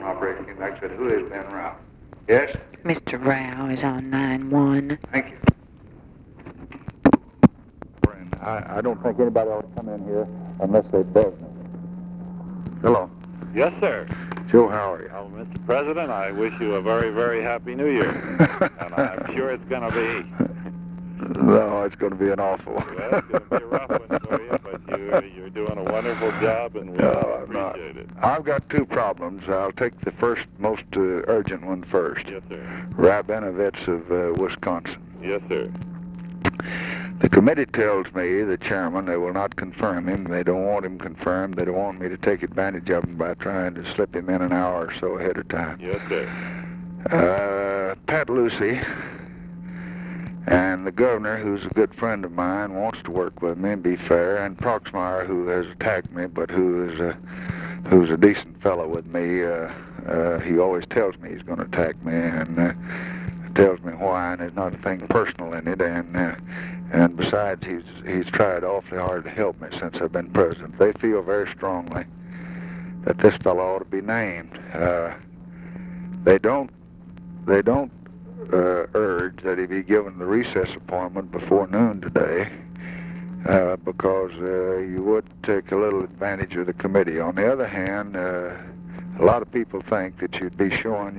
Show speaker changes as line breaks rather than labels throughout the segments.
Operation came back and said, who is Ben Rao? Yes?
Mr. Rao is on 9-1.
Thank you.
I don't think anybody ought to come in here unless they beg me. Hello.
Yes, sir.
Joe, how are you?
Well, Mr. President, I wish you a very, very happy New Year. And I'm sure it's going to be.
No, it's going to be an awful one.
Well, it's going to be a rough one for you, but you're doing a wonderful job, and we appreciate it.
I've got two problems. I'll take the first, most urgent one first.
Yes, sir.
Rabinovitz of Wisconsin.
Yes, sir.
The committee tells me, the chairman, they will not confirm him. They don't want him confirmed. They don't want me to take advantage of him by trying to slip him in an hour or so ahead of time.
Yes,
sir. Pat Lucy and the governor, who's a good friend of mine, wants to work with me and be fair, and Proxmire, who has attacked me, but who's a decent fellow with me. He always tells me he's going to attack me, and tells me why, and there's not a thing personal in it, and besides, he's tried awfully hard to help me since I've been president. They feel very strongly that this fellow ought to be named. They don't urge that he be given the recess appointment before noon today, because you would take a little advantage of the committee. On the other hand, a lot of people think that you'd be showing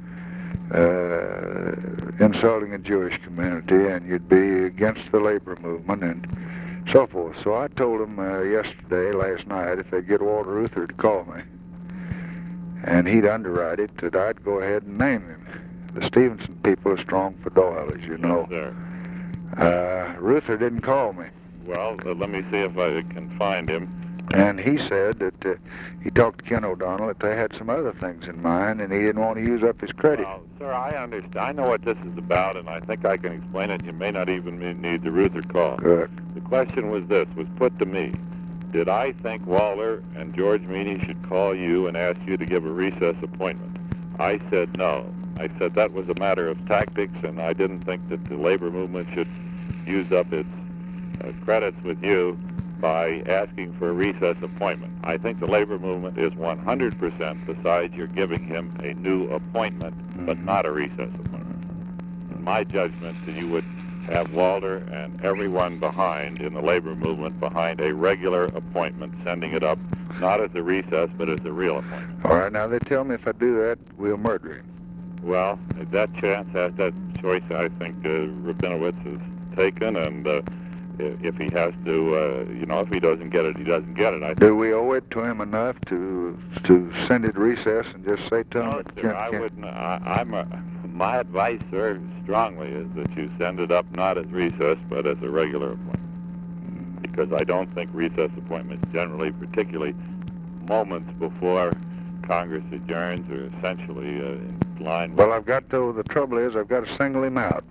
insulting a Jewish community, and you'd be against the labor movement and so forth. So I told them last night, if they get Walter Reuther to call me, and he'd underwrite it, that I'd go ahead and name him. The Stevenson people are strong for Doyle, as you know.
Yes, sir.
Reuther didn't call me.
Well, let me see if I can find him.
And he said that he talked to Ken O'Donnell that they had some other things in mind, and he didn't want to use up his credit.
Well, sir, I understand. I know what this is about, and I think I can explain it. You may not even need the Reuther call.
Good.
The question was put to me. Did I think Walter and George Meany should call you and ask you to give a recess appointment? I said no. I said that was a matter of tactics, and I didn't think that the labor movement should use up its credits with you by asking for a recess appointment. I think the labor movement is 100%, besides you're giving him a new appointment, but not a recess appointment. In my judgment, that you would have Walter and everyone behind in the labor movement behind a regular appointment, sending it up, not as a recess, but as a real appointment.
All right, now they tell me if I do that, we'll murder him.
Well, that choice, I think Rabinowitz has taken, and if he has to, if he doesn't get it, he doesn't get it.
Do we owe it to him enough to send it to recess and just say to him?
No, sir, I wouldn't. My advice, sir, strongly is that you send it up not as recess, but as a regular appointment. Because I don't think recess appointments generally, particularly moments before Congress adjourns, are essentially in line with...
Well, the trouble is I've got to single him out.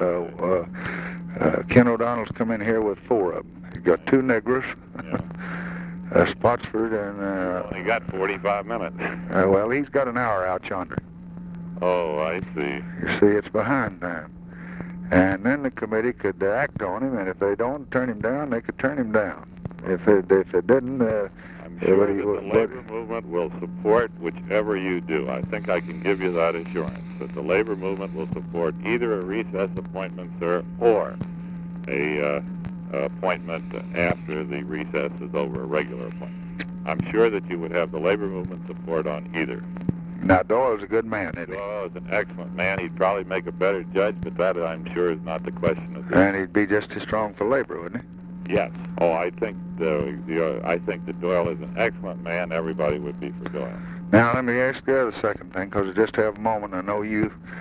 Ken O'Donnell's come in here with 4 of them. He's got 2 Negroes, Spotsford, and...
he got 45 minutes.
Well, he's got an hour out yonder.
Oh, I see.
You see, it's behind time. And then the committee could act on him, and if they don't turn him down, they could turn him down. If it didn't...
I'm sure that the labor movement will support whichever you do. I think I can give you that assurance, that the labor movement will support either a recess appointment, sir, or a appointment after the recess is over, a regular appointment. I'm sure that you would have the labor movement support on either.
Now, Doyle's a good man, isn't he?
Doyle is an excellent man. He'd probably make a better judge, but that, I'm sure, is not the question of this.
And he'd be just as strong for labor, wouldn't he?
Yes. Oh, I think that Doyle is an excellent man. Everybody would be for Doyle.
Now, let me ask the other second thing, because I just have a moment. I know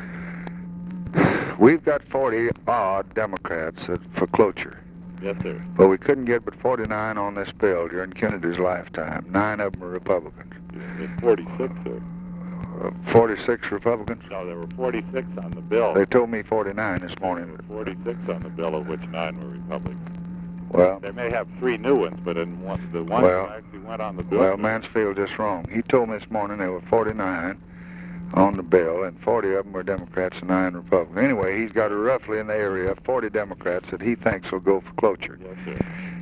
we've got 40-odd Democrats for cloture.
Yes, sir.
But we couldn't get but 49 on this bill during Kennedy's lifetime. 9 of them are Republicans.
There's 46, sir.
46 Republicans?
No, there were 46 on the bill.
They told me 49 this morning.
There were 46 on the bill, of which 9 were Republicans.
Well,
they may have 3 new ones, but in the one that actually went on the bill.
Well, Mansfield just wrong. He told me this morning there were 49 on the bill, and 40 of them were Democrats and 9 Republicans. Anyway, he's got roughly in the area of 40 Democrats that he thinks will go for cloture.
Yes, sir.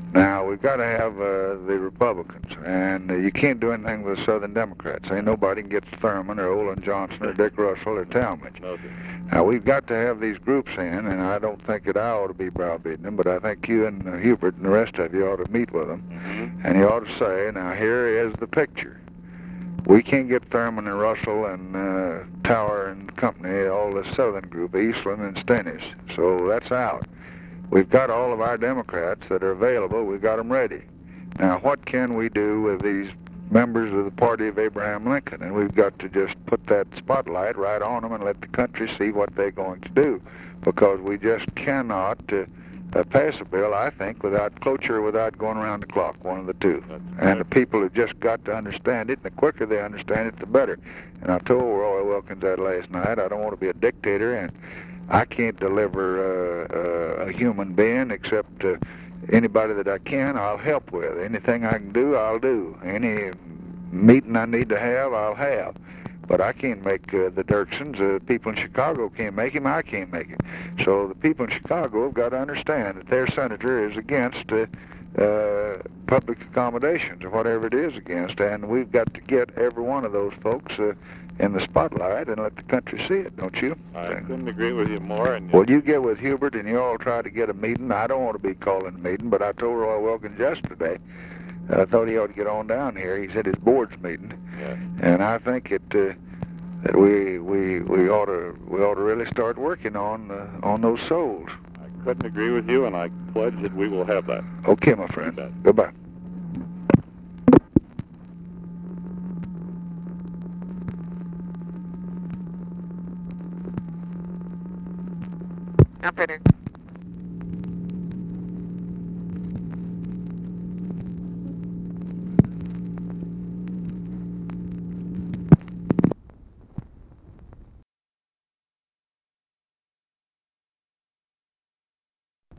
Now, we've got to have the Republicans, and you can't do anything with the Southern Democrats. Ain't nobody can get Thurman or Olin Johnson or Dick Russell or Talmadge.
No, sir.
Now, we've got to have these groups in, and I don't think that I ought to be browbeating them, but I think you and Hubert and the rest of you ought to meet with them, and you ought to say, now, here is the picture. We can't get Thurman and Russell and Tower and company, all the Southern group, Eastland and Stennis, so that's out. We've got all of our Democrats that are available. We've got them ready. Now, what can we do with these members of the party of Abraham Lincoln? And we've got to just put that spotlight right on them and let the country see what they're going to do, because we just cannot pass a bill, I think, without cloture or without going around the clock, one of the two. And the people have just got to understand it, and the quicker they understand it, the better. And I told Roy Wilkins that last night. I don't want to be a dictator, and I can't deliver a human being except anybody that I can, I'll help with. Anything I can do, I'll do. Any meeting I need to have, I'll have. But I can't make the Dirksons. People in Chicago can't make him. I can't make him. So the people in Chicago have got to understand that their senator is against public accommodations or whatever it is against, and we've got to get every one of those folks in the spotlight and let the country see it, don't you?
I couldn't agree with you more. And
Well, you get with Hubert and you all try to get a meeting. I don't want to be calling a meeting, but I told Roy Wilkins yesterday, I thought he ought to get on down here. He said his board's meeting,
yes.
and I think that we ought to really start working on those souls.
I couldn't agree with you, and I pledge that we will have that.
Okay, my friend.
You bet.
Goodbye.
Operator.